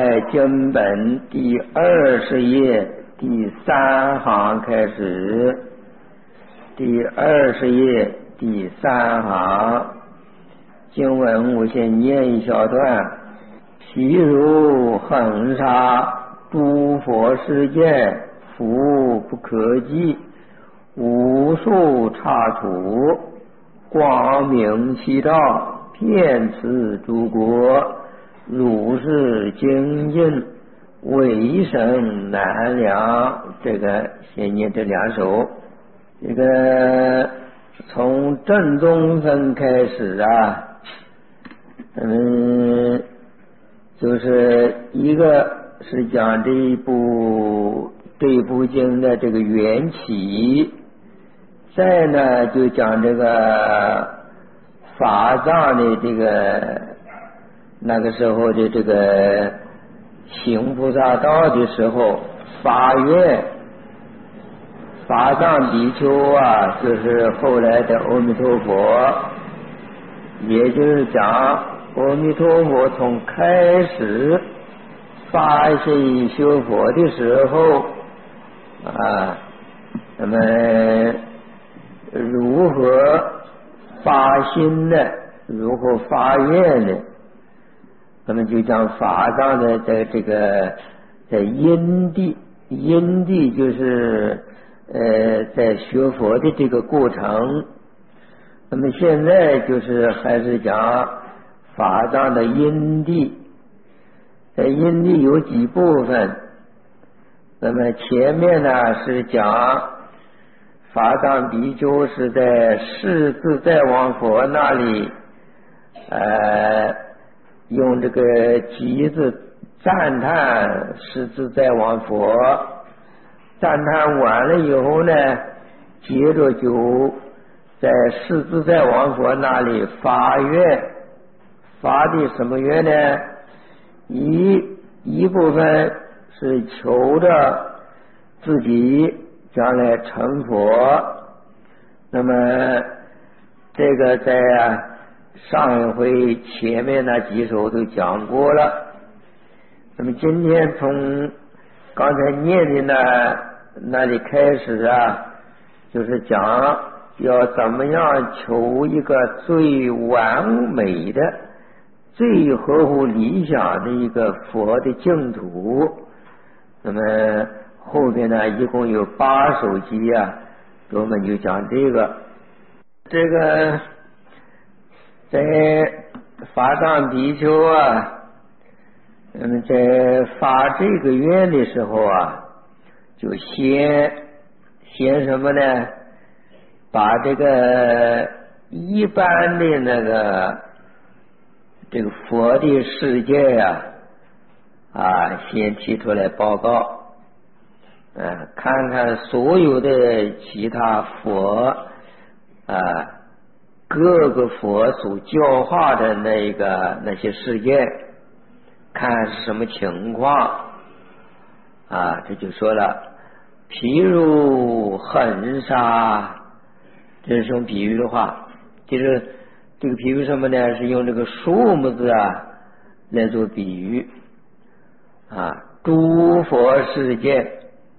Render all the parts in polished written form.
经本第20页第3行开始，第20页第3行经文我先念一小段。譬如恒沙诸佛世界，福不可计，无数刹土，光明其照，遍此诸国，如是精进，为生难量。这个先念这2首。这个从正宗分开始啊，就是一个是讲这部经的这个缘起，再呢就讲这个法藏的这个那个时候的这个行菩萨道的时候发愿，法藏比丘啊，就是后来的阿弥陀佛，也就是讲阿弥陀佛从开始发心修佛的时候啊，那么如何发心呢？如何发愿呢？那么就讲法藏的在因地就是在学佛的这个过程。那么现在就是还是讲法藏的因地，在因地有几部分。那么前面呢是讲法藏比丘是在世自在王佛那里用这个集字赞叹世自在王佛，赞叹完了以后呢，接着就在世自在王佛那里发愿，发的什么愿呢？一部分是求着自己将来成佛。那么这个在上一回前面那几首都讲过了。那么今天从刚才念的那里开始啊，就是讲要怎么样求一个最完美的、最合乎理想的一个佛的净土。那么后边呢一共有8首偈啊，我们就讲这个在法藏比丘啊，那么在发这个愿的时候啊，就先什么呢？把这个一般的这个佛的世界先提出来报告，看看所有的其他佛各个佛所教化的那些世界，看是什么情况这就说了，譬如恒沙，这是种比喻的话，就是这个比喻什么呢？是用这个数目字来做比喻诸佛世界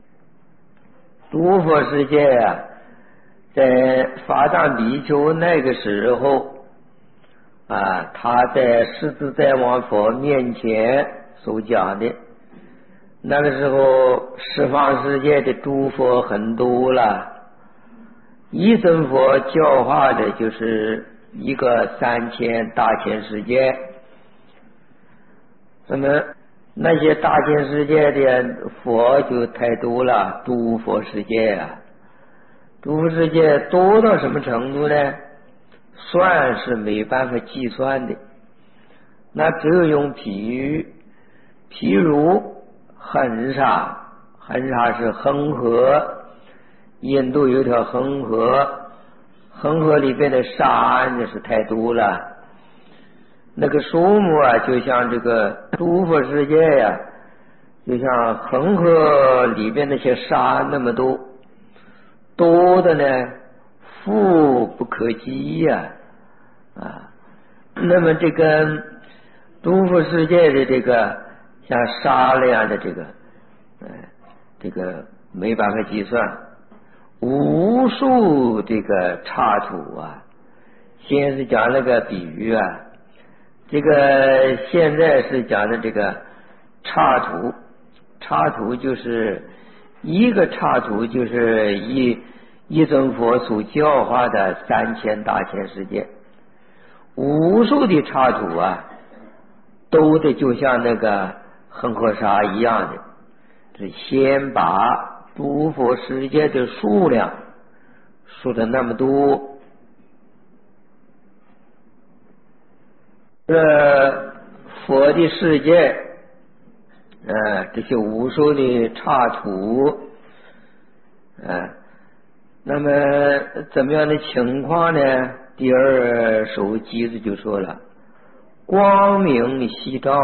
在法藏比丘那个时候他在世自在王佛面前所讲的，那个时候十方世界的诸佛很多了，一尊佛教化的就是一个3000大千世界。那么那些大千世界的佛就太多了，诸佛世界诸佛世界多到什么程度呢？算是没办法计算的。那只有用比喻，譬如恒沙是恒河，印度有条恒河，恒河里边的沙那是太多了，那个数目就像这个诸佛世界就像恒河里边那些沙那么多的呢，富不可计那么这个诸佛世界的这个像沙那样的这个没办法计算，无数这个插图啊。先是讲那个比喻啊，这个现在是讲的这个插图，插图就是一个插图就是一尊佛所教化的3000大千世界，无数的插图啊，都得就像那个恒河沙一样的，是先把诸佛世界的数量说的那么多。佛的世界，这些无数的插图，那么怎么样的情况呢？第二首偈子就说了，光明夕照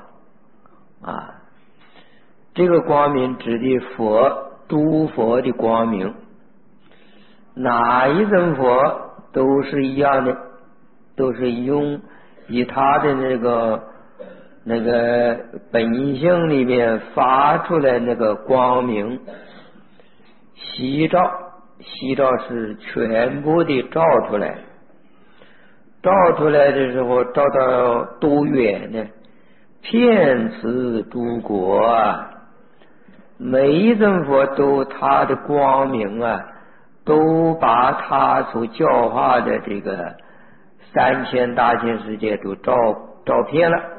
这个光明指的佛，诸佛的光明，哪一尊佛都是一样的，都是以他的那个本性里面发出来那个光明，夕照是全部的照出来，照出来的时候照到多远呢？遍此诸国啊，每一尊佛都他的光明啊，都把他所教化的这个3000大千世界都照遍了。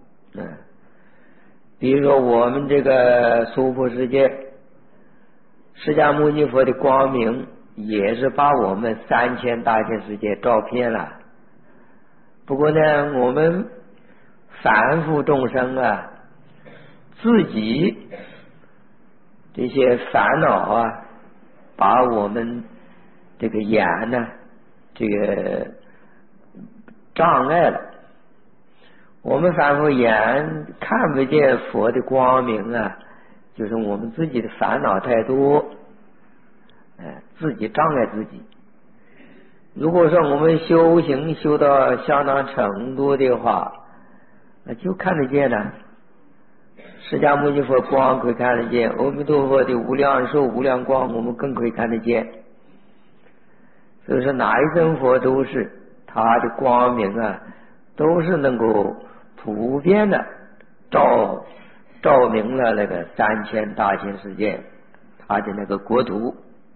比如说我们这个娑婆世界，释迦牟尼佛的光明也是把我们3000大千世界照遍了。不过呢，我们凡夫众生啊，自己这些烦恼啊，把我们这个眼呢，这个障碍了。我们凡夫眼看不见佛的光明啊，就是我们自己的烦恼太多，自己障碍自己。如果说我们修行修到相当程度的话，那就看得见了。释迦牟尼佛光可以看得见，阿弥陀佛的无量寿无量光我们更可以看得见。所以说哪一尊佛都是他的光明啊，都是能够普遍的照明了那个3000大千世界，他的那个国土。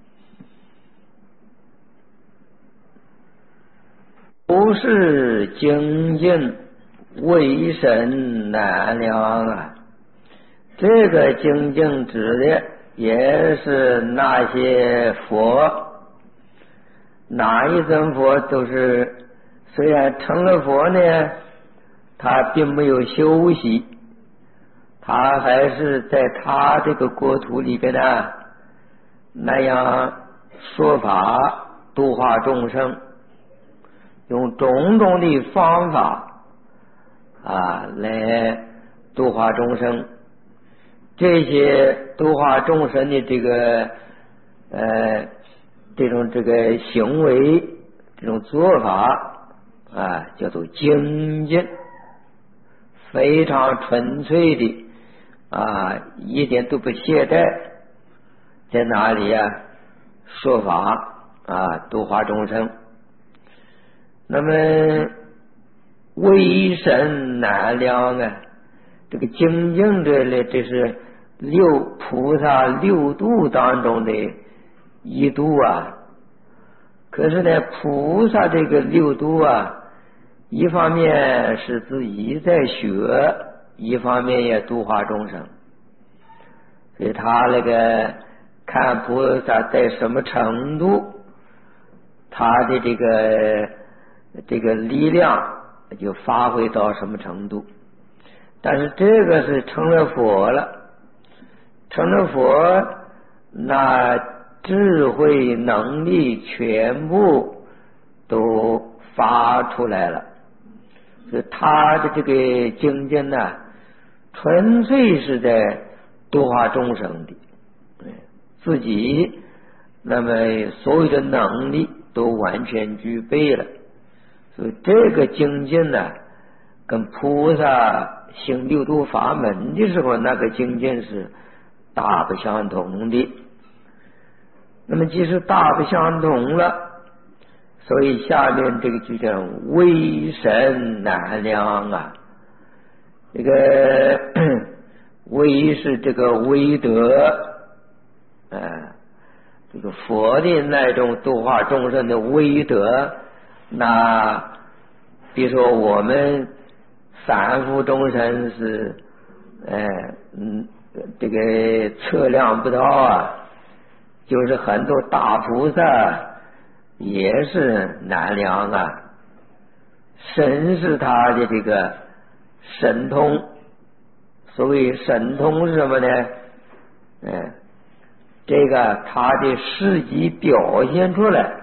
不是精进为神难量啊，这个精进指的也是那些佛，哪一尊佛都是虽然成了佛呢，他并没有休息，他还是在他这个国土里边呢，那样说法度化众生，用种种的方法来度化众生。这些度化众生的这个这个行为，这种做法叫做精进，非常纯粹的一点都不懈怠，在哪里说法度化众生。那么为神难量这个精进这是菩萨6度当中的一度可是呢，菩萨这个6度一方面是自己在学，一方面也度化众生。所以他那个看菩萨在什么程度，他的这个力量就发挥到什么程度。但是这个是成了佛了，成了佛，那智慧能力全部都发出来了。所以他的这个精进纯粹是在度化众生的，自己那么所有的能力都完全具备了。所以这个精进跟菩萨行六度法门的时候，那个境界是大不相同的。那么即使大不相同了，所以下面这个就叫微神难量啊。这个微是这个微德，这个佛的那种度化众生的微德，那比如说我们凡夫众生是这个测量不到啊，就是很多大菩萨也是难量啊。神是他的这个神通，所谓神通是什么呢？这个他的事迹表现出来，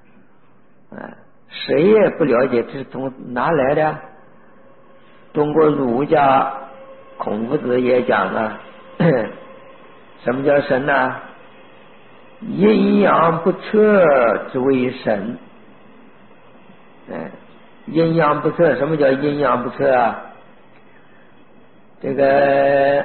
谁也不了解这是从哪来的。中国儒家孔夫子也讲了，什么叫神呢？阴阳不测之为神。阴阳不测，什么叫阴阳不测啊？这个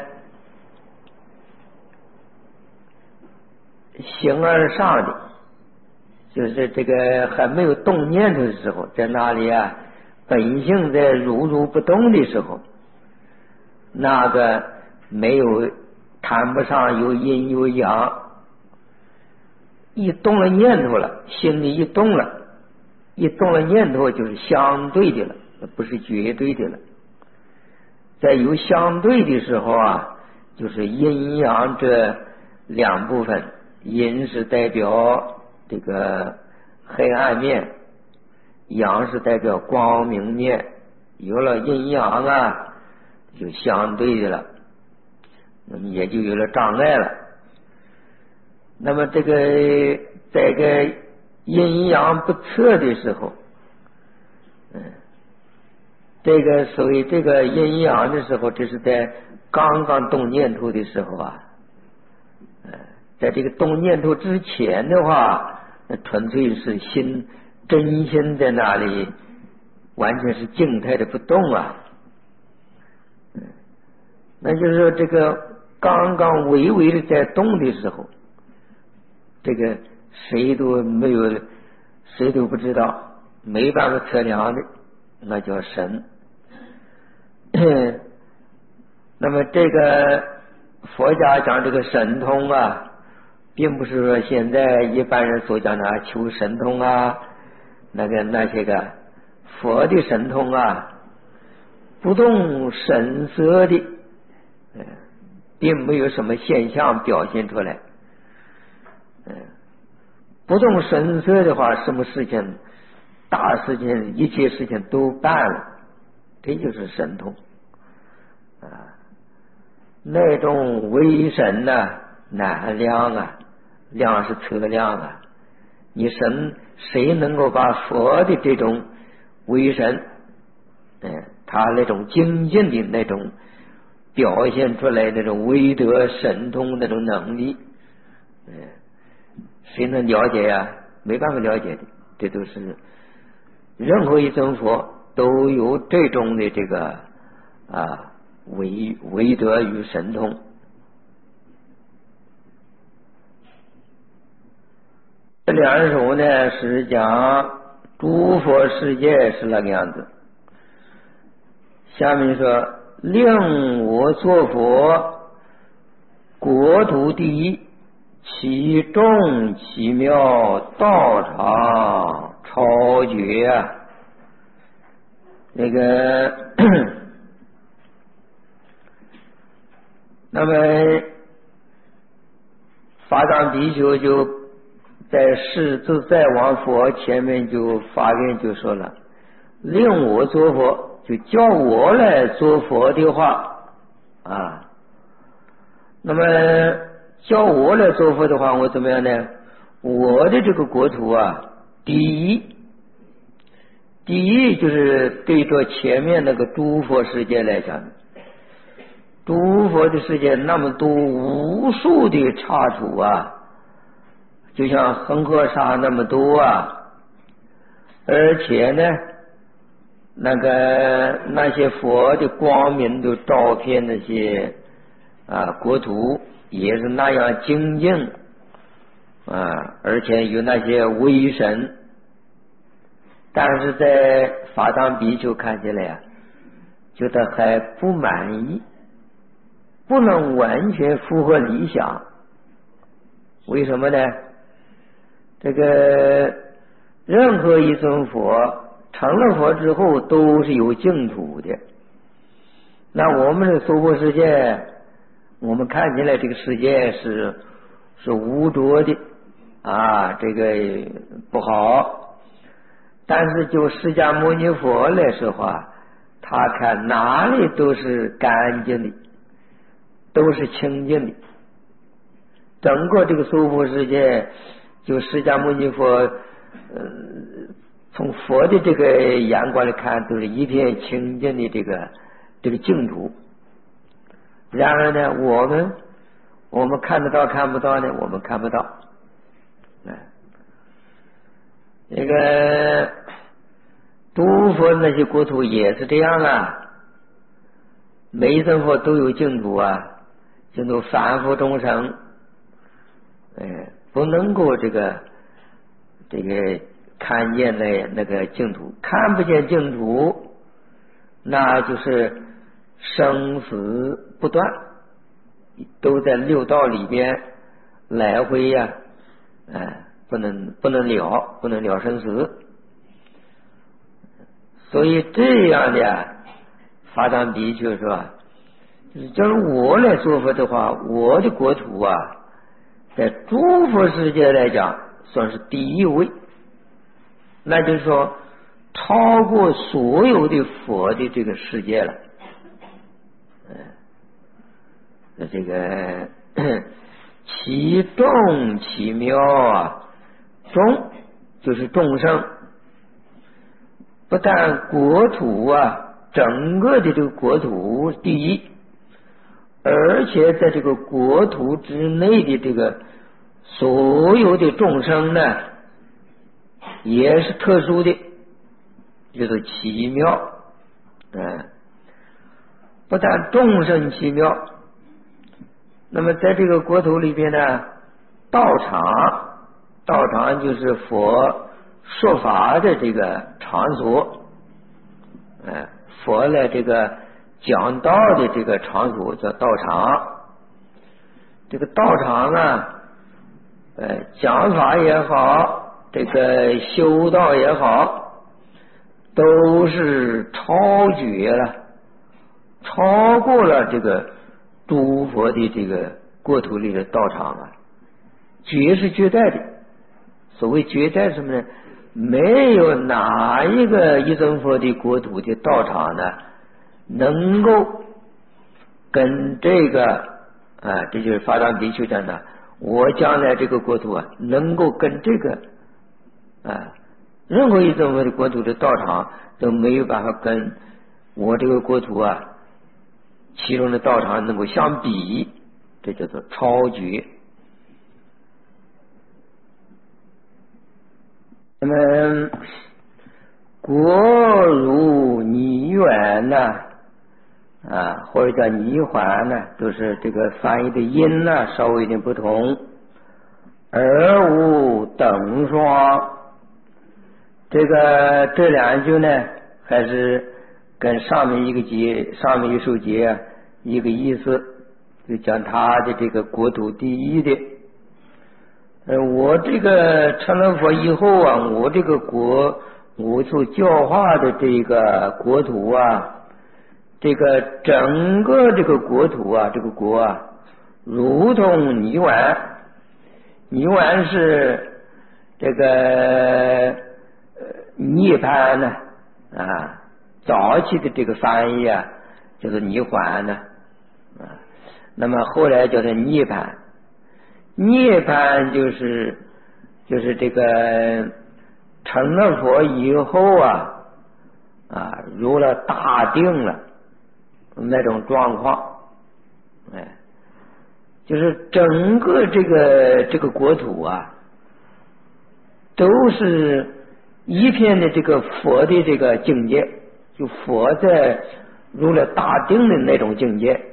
形而上的，就是这个还没有动念头的时候，在那里啊，本性在如不动的时候，那个没有谈不上有阴有阳。一动了念头了，心里一动了念头，就是相对的了，不是绝对的了。在有相对的时候啊，就是阴阳这两部分，阴是代表这个黑暗面，阳是代表光明面。有了阴阳啊，就相对的了，那么也就有了障碍了。那么这个在个阴阳不测的时候，这个所谓这个阴阳的时候，这是在刚刚动念头的时候啊。在这个动念头之前的话，那纯粹是心真心在那里，完全是静态的不动啊。那就是说这个刚刚微微的在动的时候，这个谁都没有，谁都不知道，没办法测量的，那叫神。那么这个佛家讲这个神通啊，并不是说现在一般人所讲的求神通啊，那些个佛的神通啊，不动声色的，并没有什么现象表现出来。不动声色的话，什么事情大事情一切事情都办了，这就是神通啊。那种微神呢，难量啊，量是测量啊。你谁能够把佛的这种微神，他那种精进的那种表现出来那种威德神通那种能力，谁能了解呀？没办法了解的。这都是任何一尊佛都有这种的这个威德与神通。这两首呢是讲诸佛世界是那个样子。下面说令我作佛，国土第一，其众其妙，道场超绝啊。那个那么法藏比丘就在世自在王佛前面就发愿就说了，令我做佛，就叫我来做佛的话啊。那么叫我来做佛的话，我怎么样呢？我的这个国土啊，第一就是对着前面那个诸佛世界来讲，诸佛的世界那么多无数的刹土啊，就像恒河沙那么多啊，而且呢那些佛的光明都照遍那些国土，也是那样精进而且有那些威神，但是在法藏比丘看起来觉得还不满意，不能完全符合理想。为什么呢？这个任何一尊佛成了佛之后都是有净土的。那我们的娑婆世界，我们看起来这个世界是污浊的这个不好。但是就释迦牟尼佛来说话，他看哪里都是干净的，都是清净的。整个这个娑婆世界，就释迦牟尼佛从佛的这个眼光来看，都是一片清净的这个净土。然而呢，我们看得到看不到呢？我们看不到。这个诸佛那些国土也是这样每一尊佛都有净土净土凡夫众生不能够这个看见那个净土，看不见净土，那就是生死不断，都在六道里边来回不能了生死。所以这样的法藏比丘说，就是我来说佛的话，我的国土在诸佛世界来讲算是第一位，那就是说超过所有的佛的这个世界了。这个其众其妙众就是众生，不但国土整个的这个国土第一，而且在这个国土之内的这个所有的众生呢，也是特殊的，叫做奇妙。不但众生奇妙，那么在这个国土里边呢，道场就是佛说法的这个场所，佛来这个讲道的这个场所叫道场。这个道场讲法也好，这个修道也好，都是超绝了，超过了这个诸佛的这个国土里的道场绝是绝对的。所谓绝对是什么呢？没有哪一个一尊佛的国土的道场呢，能够跟这个这就是法藏比丘讲的，我将来这个国土能够跟这个任何一尊佛的国土的道场都没有办法跟我这个国土其中的道场能够相比，这叫做超绝。那么国如泥园或者叫泥环都是这个翻译的音稍微有点不同。而无等双，这两句呢，还是跟上面一首节一个意思，就讲他的这个国土第一的。我这个成了佛以后我这个我所教化的这个国土这个整个这个国土这个国如同泥丸。泥丸是这个涅槃早期的这个翻译叫做泥环那么后来叫做涅槃。涅槃就是这个成了佛以后如了大定了那种状况，就是整个这个国土都是一片的这个佛的这个境界， 就佛在入了大定的那种境界。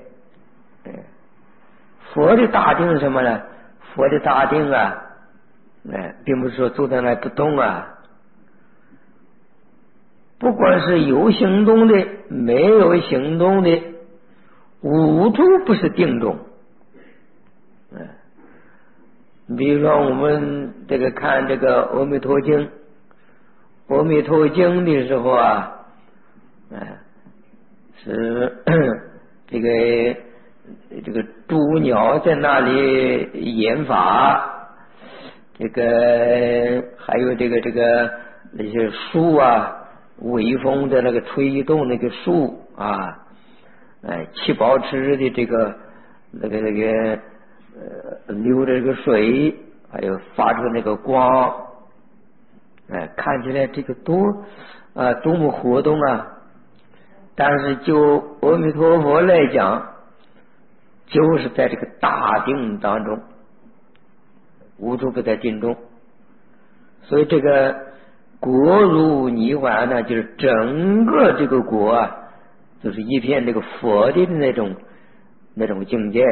佛的大定是什么呢？佛的大定啊，并不是说坐在那不动啊，不管是有行动的没有行动的，无处不是定中。比如说我们这个看这个阿弥陀经，阿弥陀经的时候啊，是这个猪鸟在那里演法，这个还有这个那些树啊，微风的那个吹动那个树啊，七宝池的这个流着这个水，还有发出那个光，看起来这个多么活动啊！但是就阿弥陀佛来讲，就是在这个大定当中，无处不在定中。所以这个国如泥环呢，就是整个这个国啊，就是一片这个佛的那种境界。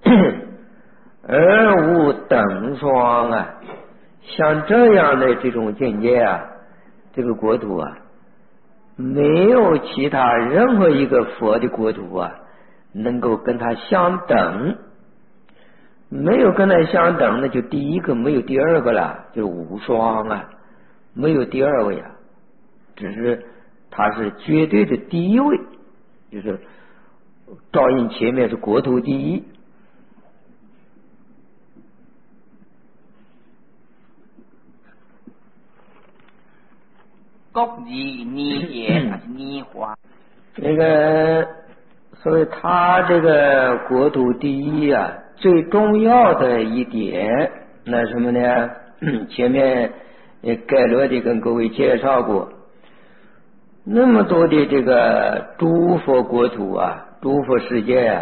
而无等双啊，像这样的这种境界啊，这个国土啊，没有其他任何一个佛的国土啊能够跟它相等。没有跟它相等的，就第一个没有第二个了，就是无双啊，没有第二位啊，只是它是绝对的第一位，就是照应前面是国土第一。 国字泥也还是泥花？ 那个，所以他这个国土第一啊，最重要的一点，那什么呢？前面也概略的跟各位介绍过，那么多的这个诸佛国土啊，诸佛世界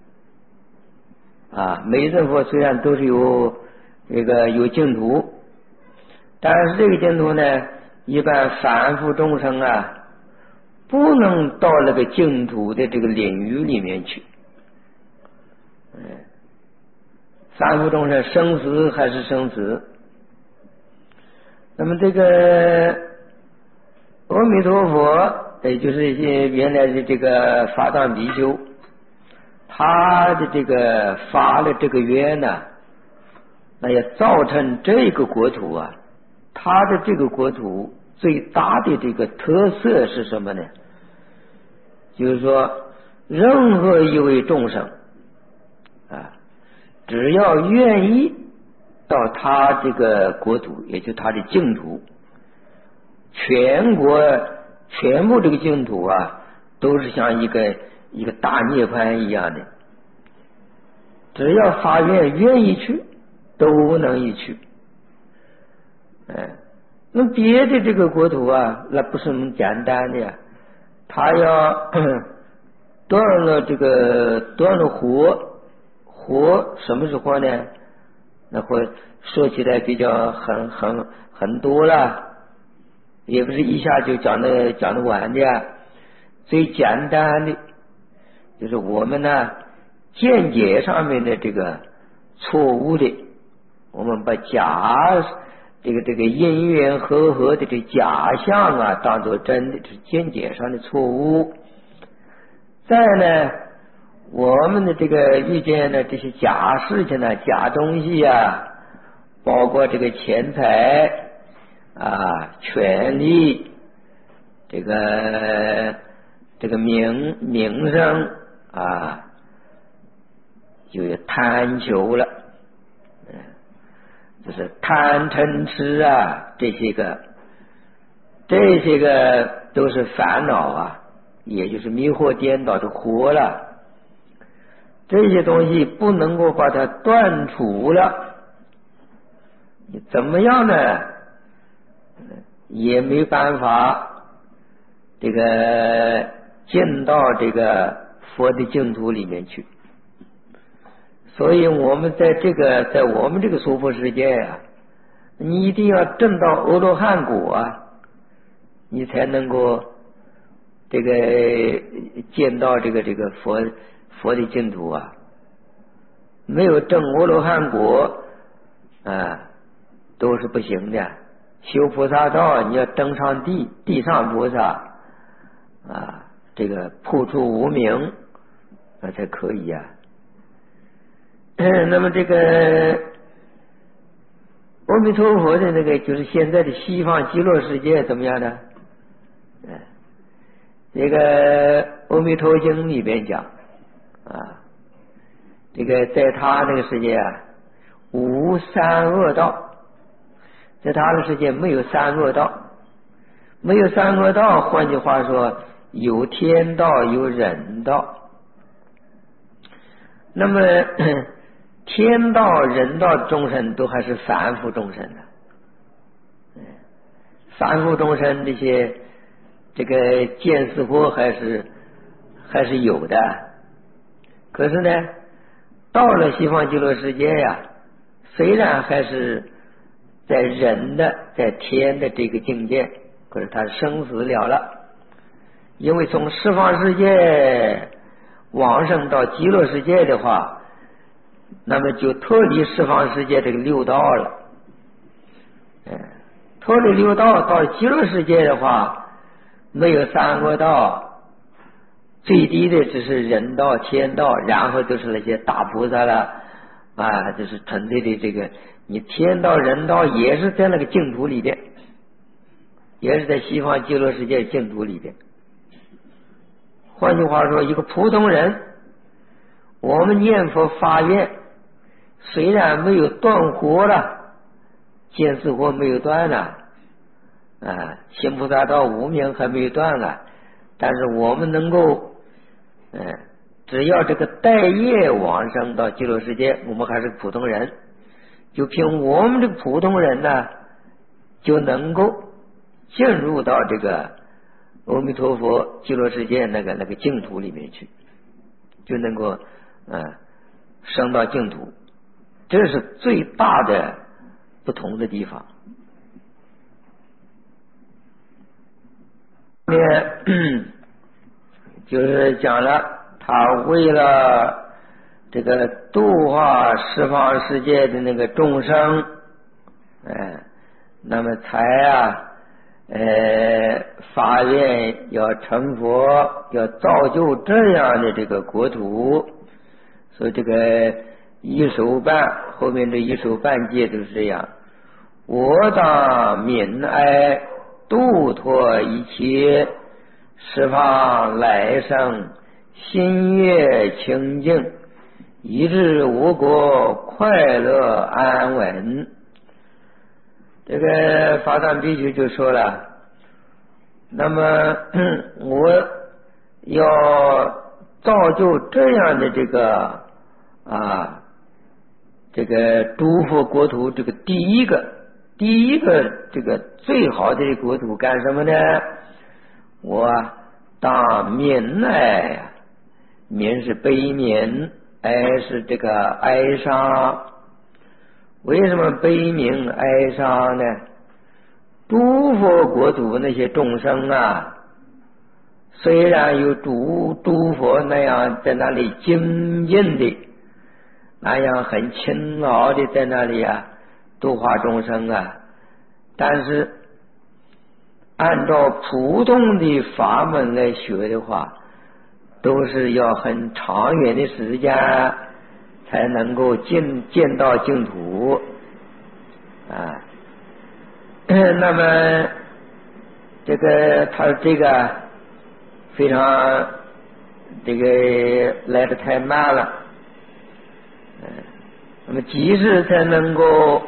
啊，每一尊佛虽然都是有净土，但是这个净土呢，一般凡夫众生啊，不能到那个净土的这个领域里面去。凡夫众生生死还是生死。那么这个阿弥陀佛，也就是原来的这个法藏比丘，他的这个发了这个愿呢，那也造成这个国土啊，他的这个国土最大的这个特色是什么呢？就是说，任何一位众生啊，只要愿意到他这个国土，也就是他的净土，全部这个净土啊，都是像一个大涅槃一样的，只要发愿愿意去，都能一去。那别的这个国土啊，那不是那么简单的呀，他要断了活，什么是活呢？那活说起来比较很多了，也不是一下就讲得完的呀。最简单的就是我们呢见解上面的这个错误的，我们把这个因缘和合的这假象啊当作真的，是见解上的错误。再呢，我们的这个遇见的这些假事情呢，假东西啊，包括这个钱财啊、权利，这个名声啊，就有贪求了。就是贪嗔痴啊，这些个都是烦恼啊，也就是迷惑颠倒的惑了。这些东西不能够把它断除了，你怎么样呢？也没办法这个进到这个佛的净土里面去。所以我们在我们这个娑婆世界啊，你一定要证到阿罗汉果啊，你才能够这个见到这个佛的净土啊，没有证阿罗汉果啊，都是不行的。修菩萨道，你要登上地上菩萨啊，这个破除无明那才可以啊。那么这个阿弥陀佛的那个就是现在的西方极乐世界怎么样呢？这个阿弥陀经里边讲啊，这个在他那个世界啊，无三恶道。在他的世界没有三恶道，没有三恶道，换句话说，有天道，有人道。那么天道、人道众生都还是凡夫众生的，凡夫众生这些这个见思惑还是有的。可是呢，到了西方极乐世界呀，虽然还是在人的在天的这个境界，可是他生死了了，因为从十方世界往生到极乐世界的话，那么就脱离十方世界这个六道了。脱离六道到极乐世界的话，没有三恶道，最低的只是人道、天道，然后就是那些大菩萨了啊，就是纯粹的这个。你天道人道也是在那个净土里边，也是在西方极乐世界净土里边。换句话说，一个普通人，我们念佛发愿，虽然没有断惑了，见思惑没有断了啊，行菩萨道无明还没有断了，但是我们能够只要这个带业往生到极乐世界，我们还是普通人，就凭我们这个普通人呢，就能够进入到这个阿弥陀佛极乐世界那个净土里面去，就能够升到净土，这是最大的不同的地方。就是讲了，他为了这个度化十方世界的那个众生，那么才发愿要成佛，要造就这样的这个国土。所以这个一手办后面这一手办戒就是这样：我当悯爱度脱一切十方来生心悦清净，以致我国快乐安稳。这个法藏比丘就说了，那么我要造就这样的这个这个诸佛国土，这个第一个这个最好的国土干什么呢？我当悯爱，悯是悲悯，哀是这个哀伤。为什么悲悯哀伤呢？诸佛国土那些众生啊，虽然有诸佛那样在那里精进的，那样很勤劳的在那里度化众生啊，但是按照普通的法门来学的话，都是要很长远的时间才能够见到净土那么这个他这个非常这个来得太慢了，那么几时才能够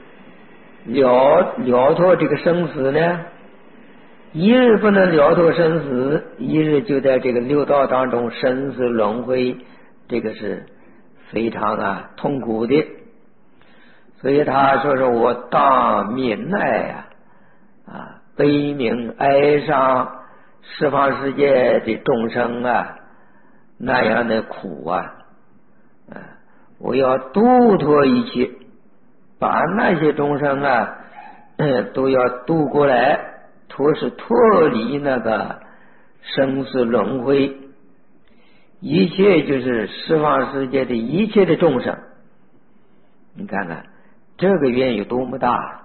了脱这个生死呢？一日不能了脱生死，一日就在这个六道当中生死轮回，这个是非常痛苦的。所以他说是我当悯爱悲悯哀伤十方世界的众生那样的苦我要度脱一切，把那些众生都要渡过来，是脱离那个生死轮回，一切就是十方世界的一切的众生。你看看这个愿有多么大，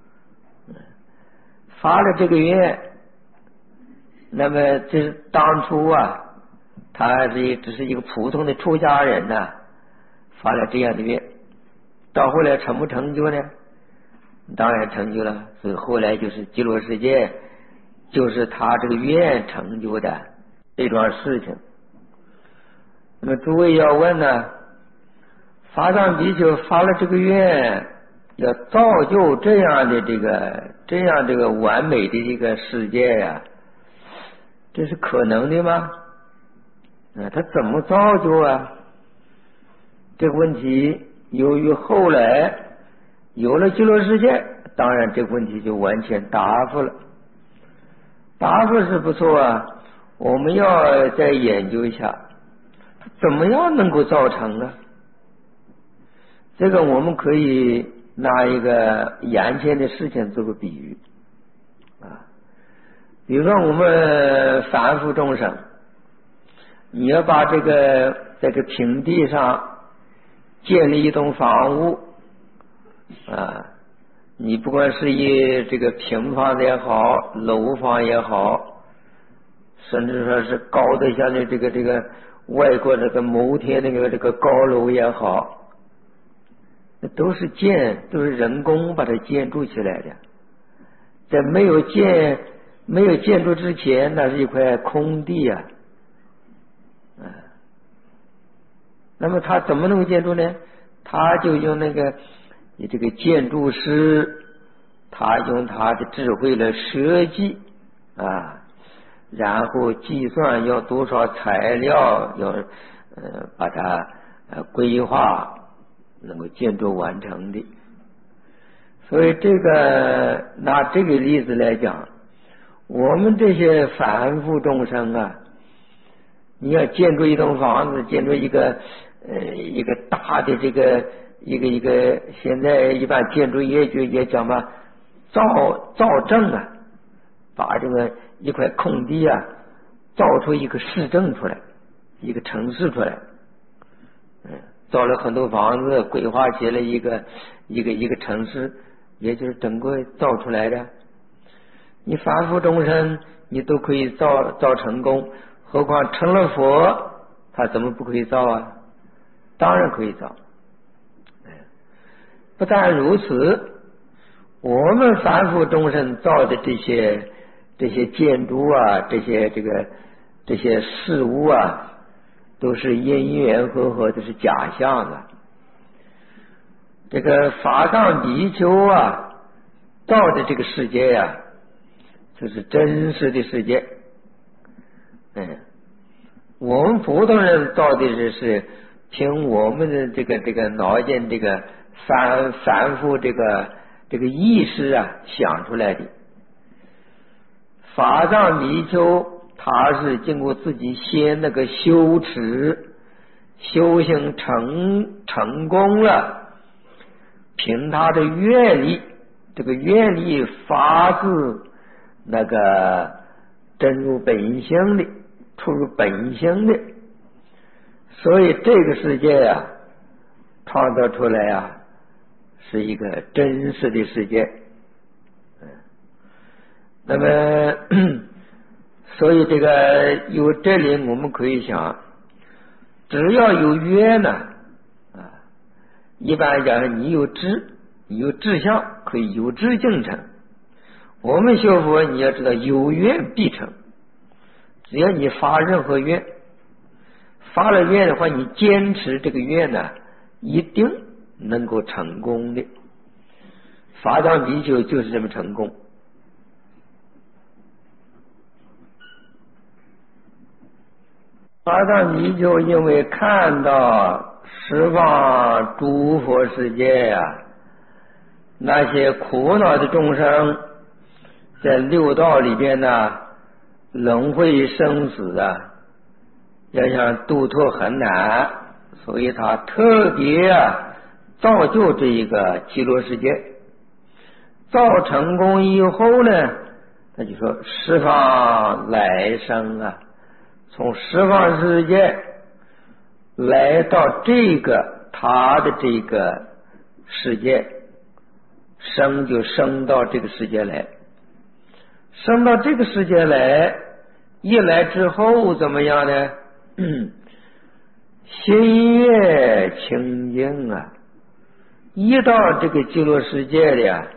发了这个愿，那么这当初啊，他只是一个普通的出家人呐，发了这样的愿，到后来成不成就呢？当然成就了，所以后来就是极乐世界，就是他这个愿成就的这桩事情。那么诸位要问呢，法藏比丘发了这个愿，要造就这样这个完美的一个世界呀，这是可能的吗？他怎么造就啊？这个问题由于后来有了极乐世界，当然这个问题就完全答复了。答复是不错啊，我们要再研究一下怎么样能够造成呢？这个我们可以拿一个眼前的事情做个比喻啊，比如说我们凡夫众生，你要把这个平地上建立一栋房屋啊，你不管是这个平房也好，楼房也好，甚至说是高的像这个外国这个摩天这个高楼也好，那都是人工把它建筑起来的。在没有建筑之前，那是一块空地啊。那么他怎么能够建筑呢？他就用这个建筑师，他用他的智慧来设计啊，然后计算要多少材料，要把它规划，能够建筑完成的。所以拿这个例子来讲，我们这些凡夫众生啊，你要建筑一栋房子，建筑一个大的一个现在一般建筑业也讲嘛，造镇啊，把这个一块空地啊造出一个市政出来，一个城市出来，造了很多房子，规划起了一个城市，也就是整个造出来的。你凡夫众生你都可以造成功，何况成了佛，他怎么不可以造啊？当然可以造。不但如此，我们凡夫众生造的这些建筑啊，这些事物啊，都是因缘和都是假象的。这个法藏比丘啊造的这个世界啊，就是真实的世界。我们普通人造的是凭我们的这个脑筋反复这个意识啊想出来的。法藏比丘他是经过自己先修持修行成功了，凭他的愿力，这个愿力发自真如本性的，出入本性的，所以这个世界啊创造出来啊是一个真实的世界。那么所以由这里我们可以想，只要有愿呢一般讲你有志向，可以有志竟成。我们修佛你要知道有愿必成，只要你发任何愿，发了愿的话，你坚持这个愿呢一定能够成功的。法藏比丘就是这么成功。法藏比丘因为看到十方诸佛世界呀，那些苦恼的众生在六道里边呢轮回生死啊，要想度脱很难，所以他特别造就这一个极乐世界。造成功以后呢， 他就说十方来生啊，从十方世界来到这个他的这个世界，生就生到这个世界来，生到这个世界来，一来之后怎么样呢？心业清净啊，一到这个极乐世界里啊，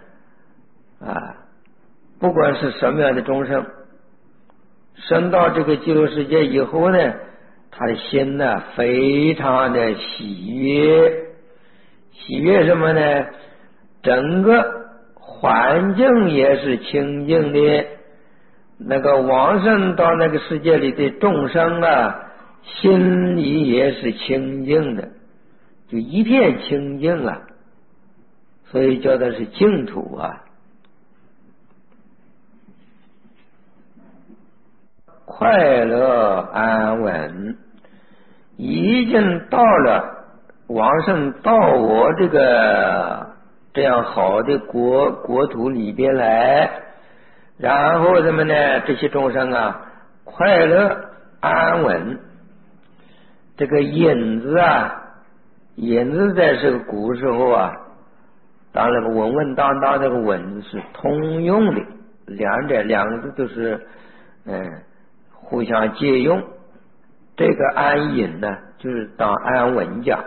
不管是什么样的众生，生到这个极乐世界以后呢，他的心呢非常的喜悦。喜悦什么呢？整个环境也是清净的，那个往生到那个世界里的众生啊，心里也是清净的，就一片清净啊，所以叫它是净土啊。快乐安稳，已经到了往生到我这样好的国土里边来，然后什么呢？这些众生啊，快乐安稳。这个引子在这个古时候啊，当那个稳稳当当，这个稳字是通用的，两个字都是互相借用。这个安隐呢，就是当安稳讲。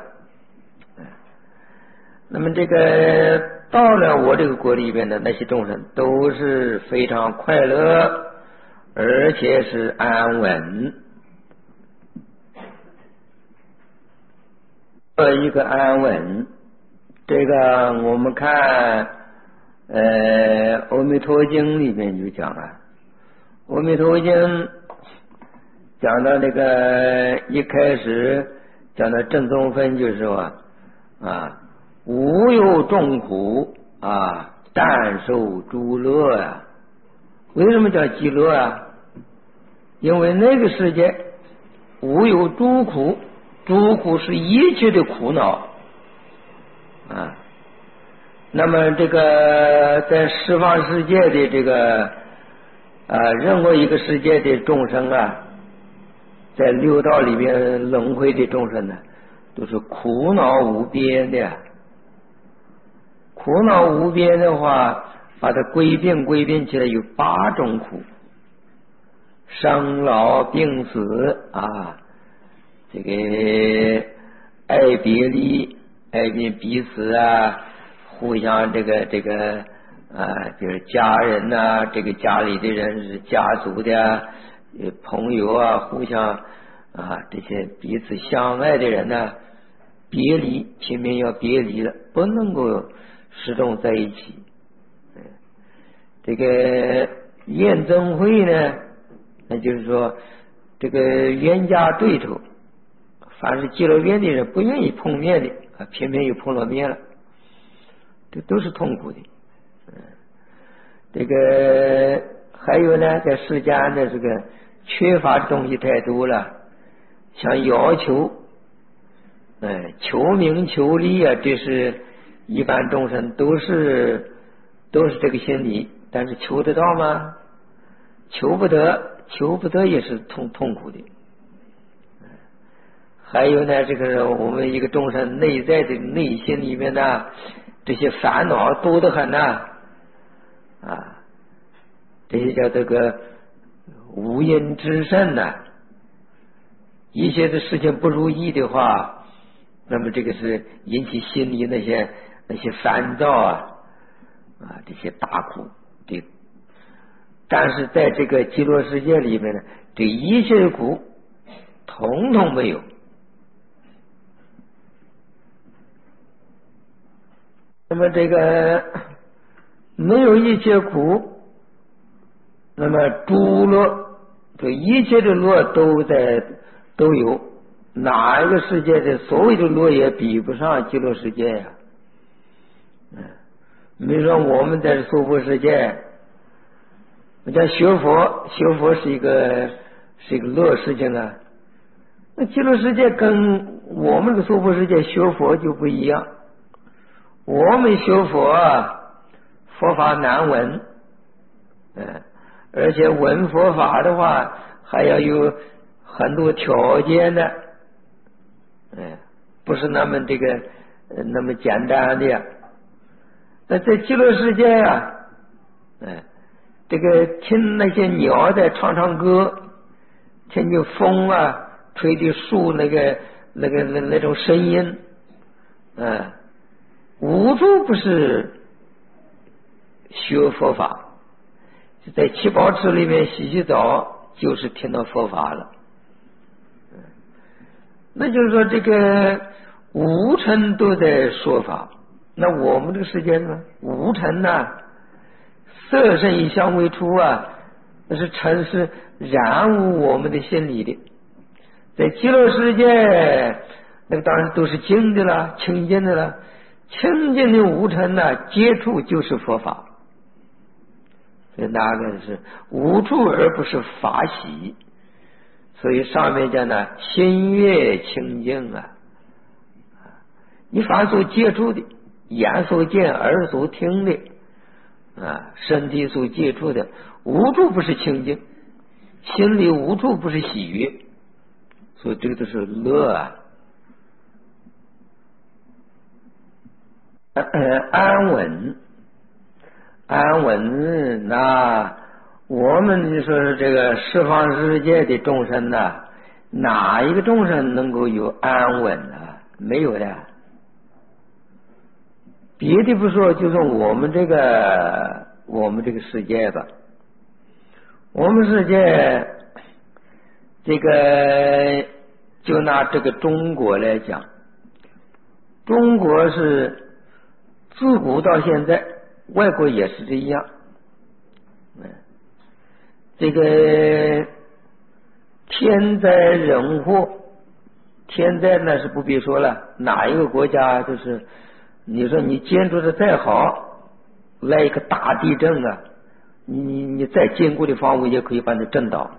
那么这个到了我这个国里边的那些众生都是非常快乐，而且是安稳。一个安稳，这个我们看阿弥陀经里面就讲了，阿弥陀经讲到这个一开始讲到正宗分，就是说无有众苦但受诸乐啊。为什么叫极乐啊？因为那个世界无有诸苦，诸苦是一切的苦恼那么这个在十方世界的这个任何一个世界的众生在六道里面轮回的众生呢，都是苦恼无边的。苦恼无边的话，把它归并起来有8种苦：生老病死这个爱别离，爱彼此互相这个就是家人这个家里的人是家族的朋友互相这些彼此相爱的人别离，偏偏要别离了，不能够始终在一起。这个怨憎会呢，那就是说这个冤家对头，凡是结了冤的人不愿意碰面的偏偏又碰了面了，这都是痛苦的。这个还有呢，在世间的这个缺乏的东西太多了，像要求求名求利这是一般众生都是这个心理，但是求得到吗？求不得也是痛苦的。还有呢，这个我们一个众生内在的内心里面这些烦恼多得很这些叫这个无因之甚一些的事情不如意的话，那么这个是引起心里那些烦躁这些大苦但是在这个极乐世界里面呢，这一切的苦统统没有。那么这个没有一切苦，那么诸乐，这一切的乐都有，哪一个世界的所谓的乐也比不上极乐世界呀。比如说我们在娑婆世界，我讲学佛是一个乐事情那极乐世界跟我们的娑婆世界学佛就不一样。我们学佛佛法难闻而且闻佛法的话还要有很多条件的，不是那么那么简单的呀。那在极乐世界呀，这个听那些鸟在唱歌，听见风啊吹的树那种声音，无处不是学佛法。在七宝池里面洗澡就是听到佛法了。那就是说这个无尘都在说法。那我们这个世界呢，无尘呐，色声一香味触啊，那是尘是染污我们的心里的。在极乐世界那个当然都是净的了，清净的了，清净的无尘呐，接触就是佛法。所以那个是无处而不是法喜。所以上面讲呢，心悦清净啊，你凡所接触的，眼所见，耳所听的，身体所接触的，无处不是清净，心里无处不是喜悦，所以这个都是乐啊。安稳，安稳，那我们就说是这个十方世界的众生呢，哪一个众生能够有安稳啊？没有的。别的不说，就说我们这个世界吧，我们世界这个就拿这个中国来讲，中国是自古到现在，外国也是这样。这个天灾人祸，天灾那是不必说了，哪一个国家就是你说你建筑的再好，来一个大地震啊，你再坚固的房屋也可以把它震倒，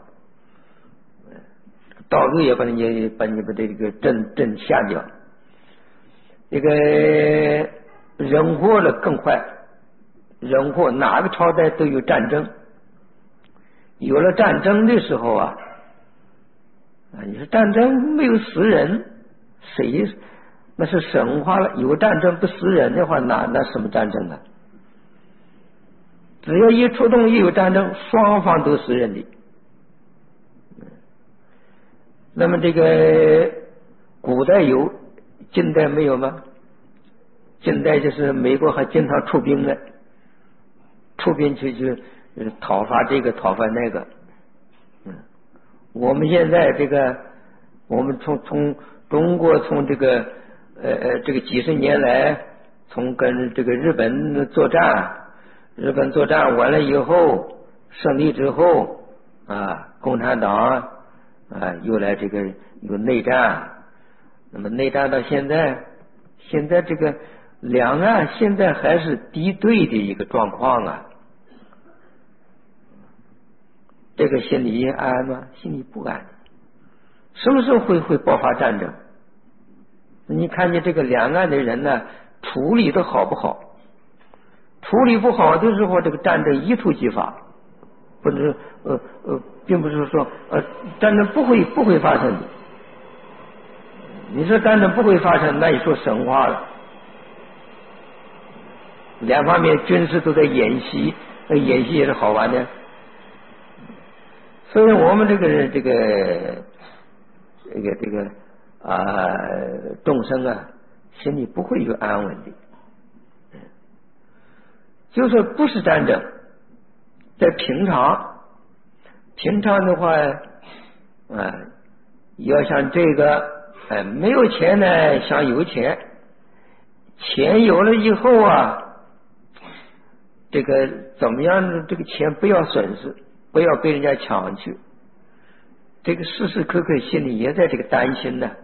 到时候也把你这个震下掉。这个人祸了更坏，人祸哪个朝代都有战争，有了战争的时候啊，你说战争没有死人，谁那是神话了。有战争不死人的话，那什么战争啊？只要一出动一有战争，双方都死人的。那么这个古代有，近代没有吗？近代就是美国还经常出兵呢，出兵去讨伐这个讨伐那个。我们现在这个，我们从中国从这个几十年来，从跟这个日本作战完了以后，胜利之后共产党又来这个有内战。那么内战到现在这个两岸现在还是敌对的一个状况啊。这个心里安吗？心里不安。什么时候会爆发战争？你看见这个两岸的人呢，处理的好不好？处理不好的时候，这个战争一触即发。不是并不是说战争不会发生的。你说战争不会发生，那你说神话了。两方面军事都在演习，那演习也是好玩的。所以我们这个众生啊，心里不会有安稳的。就说不是战争，在平常的话要像这个没有钱呢，想有钱，钱有了以后啊，这个怎么样？这个钱不要损失，不要被人家抢去。这个时时刻刻心里也在这个担心呢。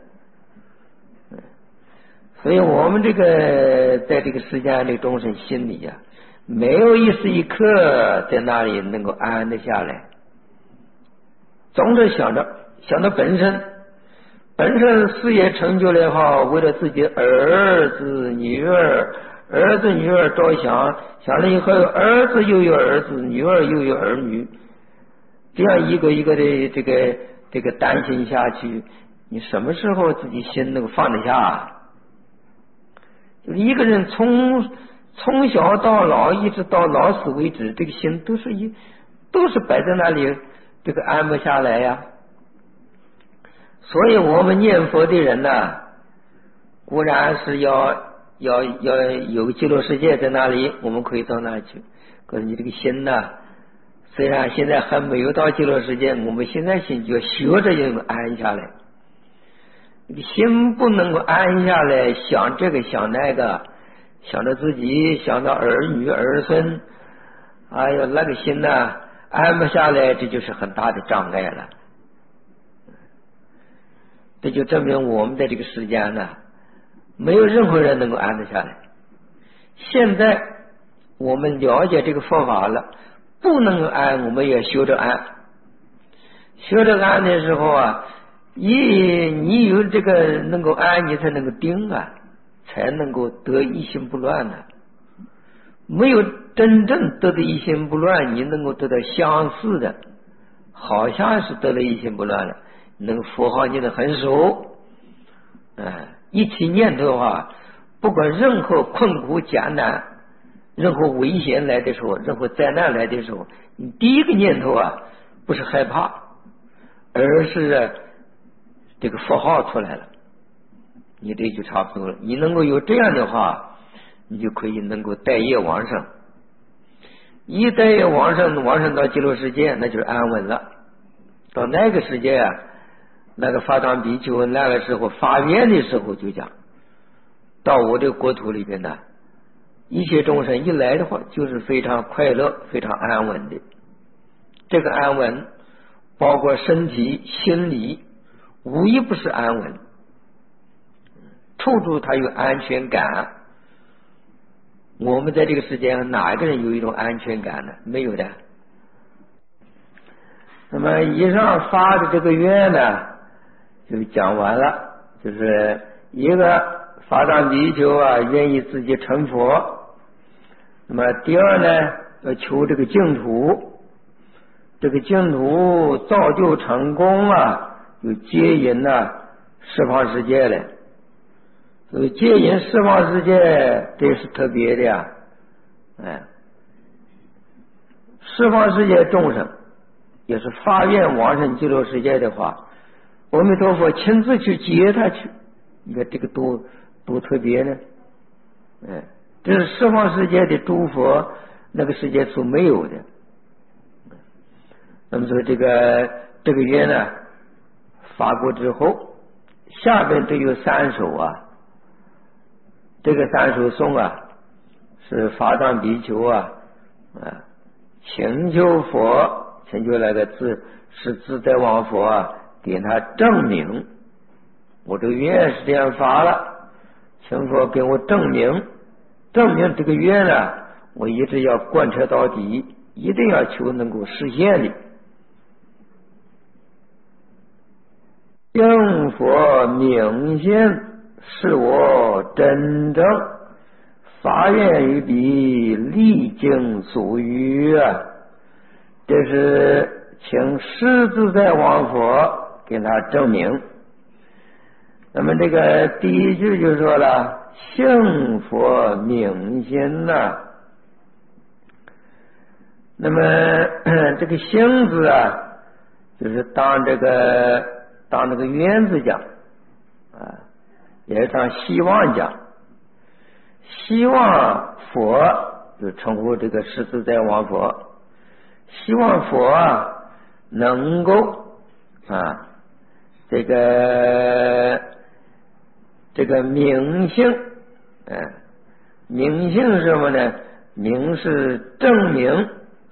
所以我们这个在这个世间的众生心里啊，没有一时一刻在那里能够安得下来，总是想着本身事业成就了也好，为了自己儿子女儿着想，想了以后儿子又有儿子，女儿又有儿女， 这样一个一个的这个担心下去，你什么时候自己心能够放得下？就是一个人从小到老，一直到老死为止，这个心都是摆在那里，这个安不下来呀。所以我们念佛的人呢，固然是要有极乐世界在那里，我们可以到那里去。可是你这个心呢，虽然现在还没有到极乐世界，我们现在心就要学着能够安下来。这个心不能够安下来，想这个想那个，想到自己，想到儿女儿孙，哎呦，那个心呢安不下来，这就是很大的障碍了。这就证明我们在这个世间呢，没有任何人能够安得下来。现在我们了解这个佛法了，不能够安，我们也修着安。修着安的时候啊，你有这个能够安，你才能够定啊，才能够得一心不乱呢。没有真正得的一心不乱，你能够得到相似的，好像是得了一心不乱了，能佛号念得很熟，一起念头的话，不管任何困苦艰难，任何危险来的时候，任何灾难来的时候，你第一个念头啊，不是害怕，而是这个佛号出来了，你这就差不多了。你能够有这样的话，你就可以能够带业往生。一带业往生到极乐世界，那就是安稳了。到那个世界啊，那个法藏比丘那个时候发愿的时候就讲，到我这个国土里边呢，一切众生一来的话，就是非常快乐、非常安稳的。这个安稳包括身体、心理，无一不是安稳，处处他有安全感。我们在这个世界上哪一个人有一种安全感呢？没有的。那么以上发的这个愿呢，就讲完了。就是一个法藏比丘啊，愿意自己成佛。那么第二呢，要求这个净土，这个净土造就成功啊，就接引十方世界了。所以接引十方世界，这是特别的呀。十方世界众生也是发愿往生极乐世界的话，阿弥陀佛亲自去接他去。你看这个多特别呢。这是十方世界的诸佛那个世界所没有的。那么说这个愿呢发过之后，下边都有3首啊。这个3首颂啊，是法藏比丘请求佛，请求那个是自在王佛啊，给他证明我这个愿是这样发了，请佛给我证明这个愿呢，我一直要贯彻到底，一定要求能够实现的。应佛明心，是我真正发愿于彼，历经所欲啊。这是请师自在王佛给他证明。那么这个第一句就说了，幸佛明心呐。那么这个幸字啊，就是当这个愿字讲也是当希望讲。希望佛就称呼这个师自在王佛，希望佛能够这个明性，明性是什么呢？明是证明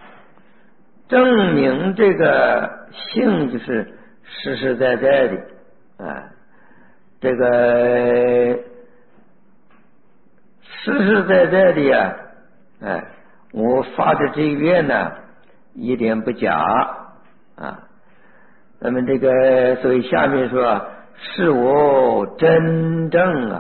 这个性就是实实在在的这个实实在在的呀，我发的这个愿呢，一点不假那么这个所以下面说是我真正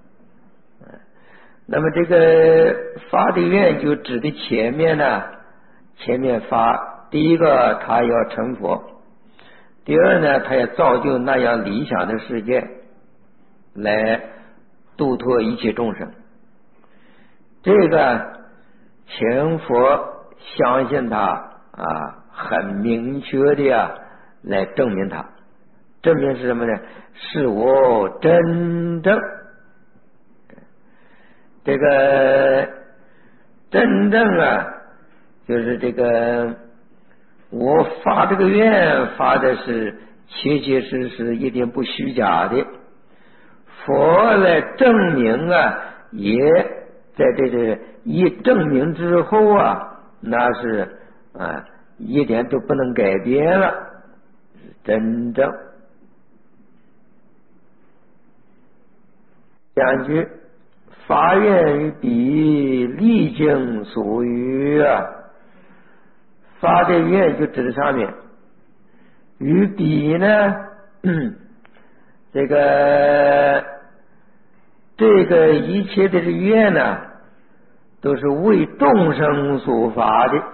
那么这个发的愿就指的前面发第一个他要成佛，第二呢他要造就那样理想的世界来度脱一切众生。这个请佛相信他很明确的来证明他。证明是什么呢？是我真正这个真正就是这个我发这个愿发的是切切实实，一点不虚假的。佛来证明也在这个一证明之后那是一点都不能改变了，真正。两句，发愿于彼，历经所欲发的愿就指上面，于彼呢，这个一切的愿呢，都是为众生所发的。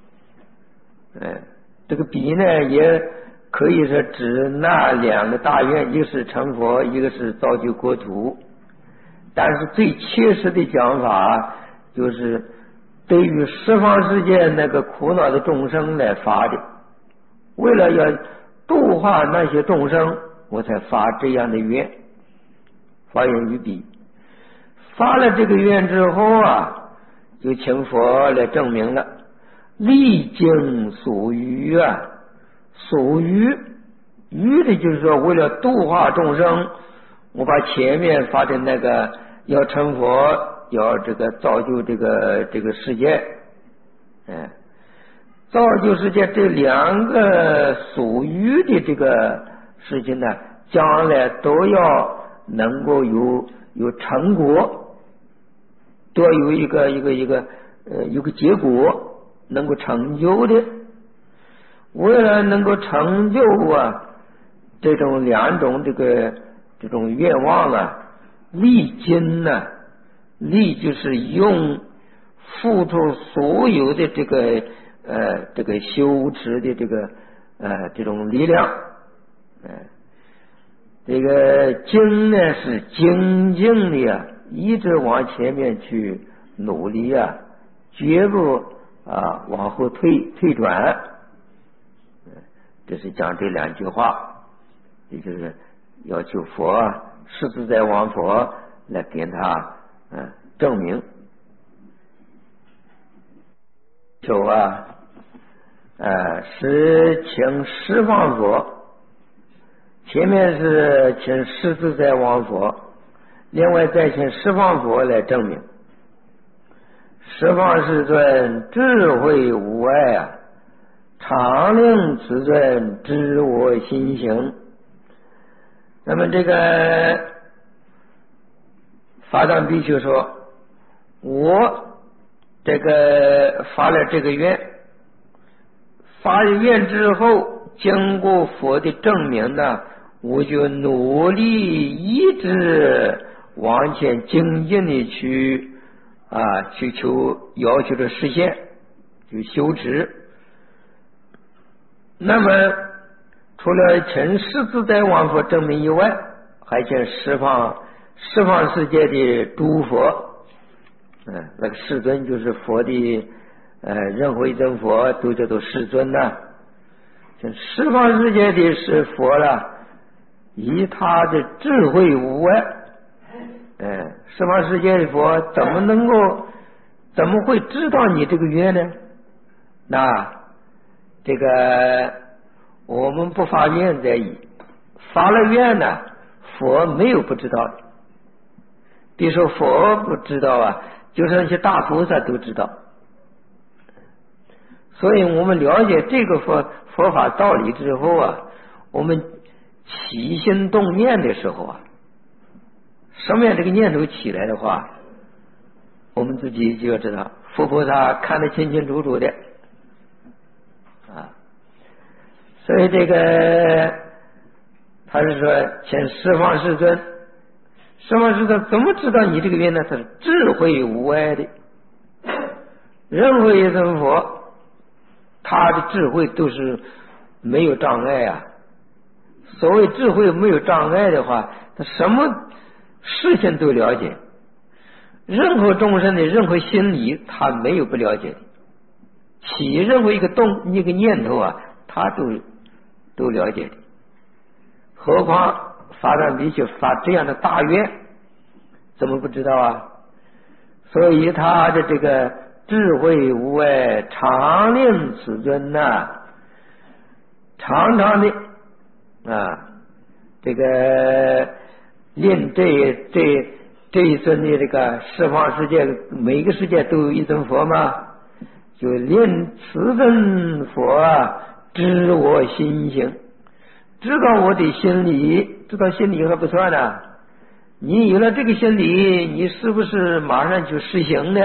这个彼呢，也可以说指那两个大愿，一个是成佛，一个是造就国土。但是最切实的讲法，就是对于十方世界那个苦恼的众生来发的，为了要度化那些众生，我才发这样的愿，发愿于彼。发了这个愿之后就请佛来证明了，历经所欲所欲的就是说为了度化众生，我把前面发的那个要成佛，要这个造就这个世界，造就世界这两个所欲的这个事情呢，将来都要能够有成果，都要有一个结果能够成就的。为了能够成就这种两种这种愿望历经历就是用付出所有的这个修持的这种力量，这个精呢是精进的一直往前面去努力绝不往后退转。这是讲这两句话，也就是要求佛实自在王佛来给他证明。求是请十方佛，前面是请实自在王佛，另外再请十方佛来证明。十方世尊智慧无碍常令此尊知我心行。那么这个法藏比丘说，我这个发了这个愿，发了愿之后，经过佛的证明呢，我就努力一直往前精进的去要求的实现，就修持。那么除了请实自在王佛证明以外，还请十方世界的诸佛，那个世尊就是佛的任何一尊佛都叫做世尊请十方世界的是佛了，以他的智慧无碍，十方世界的佛怎么会知道你这个愿呢？那这个我们不发愿在意，发了愿呢，佛没有不知道的。比如说佛不知道就是那些大菩萨都知道。所以我们了解这个佛法道理之后我们起心动念的时候什么样这个念头起来的话，我们自己就要知道，佛菩萨看得清清楚楚的所以这个他是说请十方世尊，十方世尊怎么知道你这个愿呢？他是智慧无碍的，任何一尊佛他的智慧都是没有障碍啊。所谓智慧没有障碍的话，他什么事情都了解，任何众生的任何心理他没有不了解的，起任何一个一个念头啊，他都了解的。何况发展比丘发这样的大愿，怎么不知道啊？所以他的这个智慧无碍，常令此尊呐，常常的这个令这一尊的这个十方世界，每个世界都有一尊佛嘛，就令此尊佛啊，知我心行，知道我的心理，知道心理还不算呢。你有了这个心理，你是不是马上就实行呢？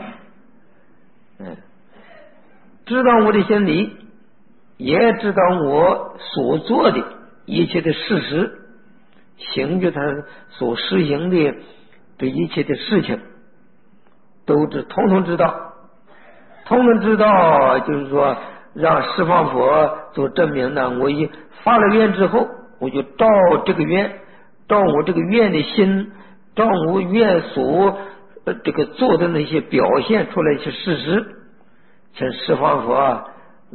知道我的心理，也知道我所做的一切的事实，行就他所实行的这一切的事情，都统统知道，统统知道，就是说让十方佛做证明呢。我一发了愿之后，我就照这个愿，照我这个愿的心，照我愿所这个做的那些表现出来一些事实，请十方佛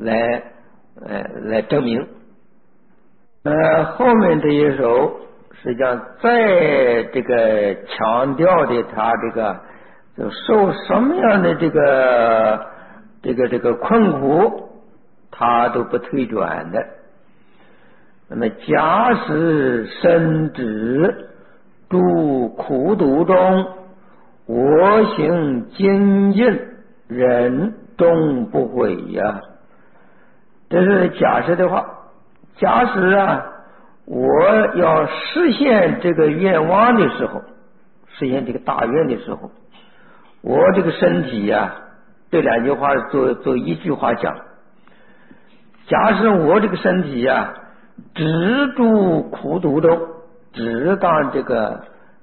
来证明。后面这一首实际上在这个强调的他这个就受什么样的这个困苦，他都不退转的。那么假使深知诸苦毒中，我行精进，忍终不悔呀。这是假设的话。假使我要实现这个愿望的时候，实现这个大愿的时候，我这个身体这两句话做一句话讲。假使我这个身体只住苦毒中，只当这个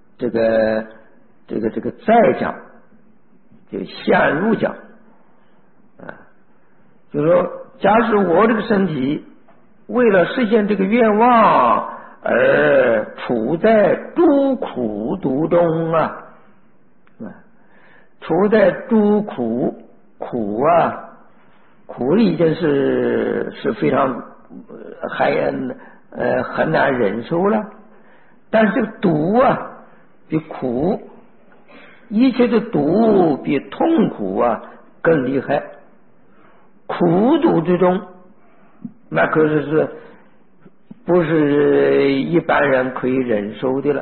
再讲，就陷入讲就是说，假使我这个身体为了实现这个愿望而处在诸苦毒中处在诸苦已经是非常很难忍受了。但是这个毒比苦，一切的毒比痛苦更厉害。苦毒之中，那可是不是一般人可以忍受的了。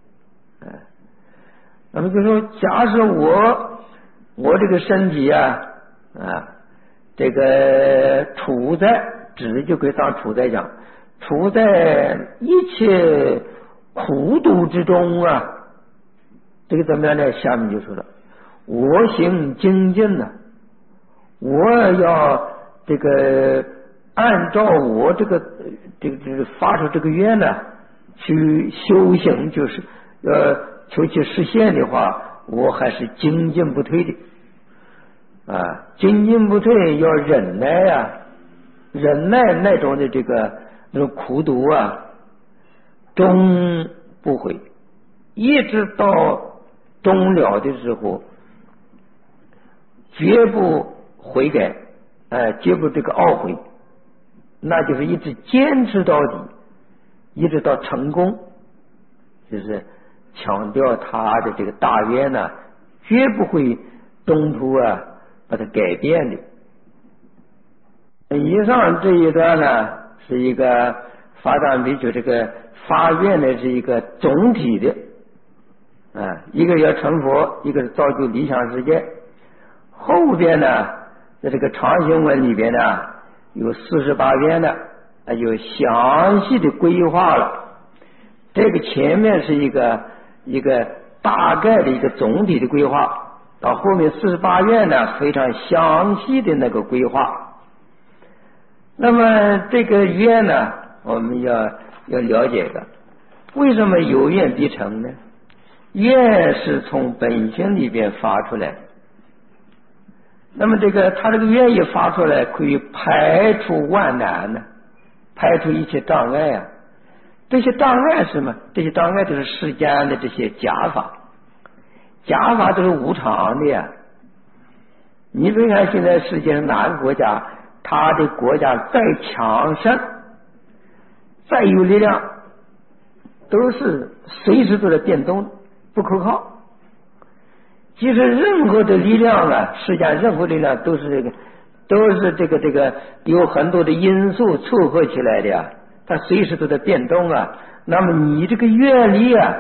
那么就说，假设我这个身体这个处在，指就可以当处在讲，处在一切苦毒之中这个怎么样呢？下面就说了，我行精进我要这个按照我这个发出这个愿去修行，就是求其实现的话，我还是精进不退的精进不退，要忍耐忍耐那种的那种苦毒终不悔，一直到终了的时候，绝不悔改绝不这个懊悔，那就是一直坚持到底，一直到成功，就是强调他的这个大愿绝不会中途把它改变的。以上这一段是一个发展比丘这个发愿的是一个总体的一个要成佛，一个是造就理想世界。后边在这个长行文里边有48愿有详细的规划了。这个前面是一个大概的一个总体的规划，到后面48愿非常详细的那个规划。那么这个愿我们要了解的，为什么有愿必成呢？愿是从本性里边发出来， 那么他这个愿一发出来，可以排除万难呢，排除一切障碍啊。这些障碍是什么？这些障碍就是世间的这些假法，假法都是无常的呀。你别看现在世界上哪个国家，他的国家再强盛，再有力量，都是随时都在变动，不可靠。其实任何的力量啊，世界上任何力量都是这个有很多的因素凑合起来的呀，它随时都在变动啊。那么你这个愿力啊，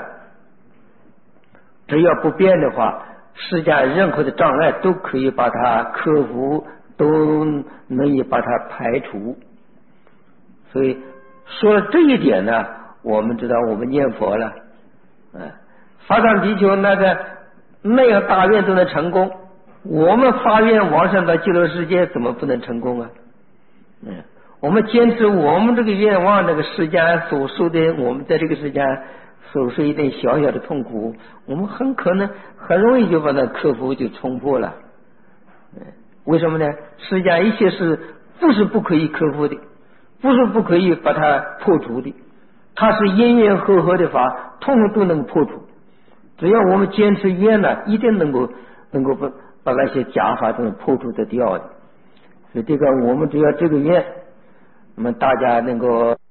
只要不变的话，世界上任何的障碍都可以把它克服，都能以把它排除。所以说了这一点呢，我们知道我们念佛了，发上地球那个大愿都能成功，我们发愿往上到极乐世界怎么不能成功啊？我们坚持我们这个愿望，这个世间所受的，我们在这个世间所受一点小小的痛苦，我们很可能很容易就把它克服，就冲破了。为什么呢？世间一切事不是不可以克服的，不是不可以把它破除的，它是因缘和合的法，通通都能破除。只要我们坚持愿呢，一定能够把那些假法都能破除得掉的。所以我们只要这个愿，那么大家能够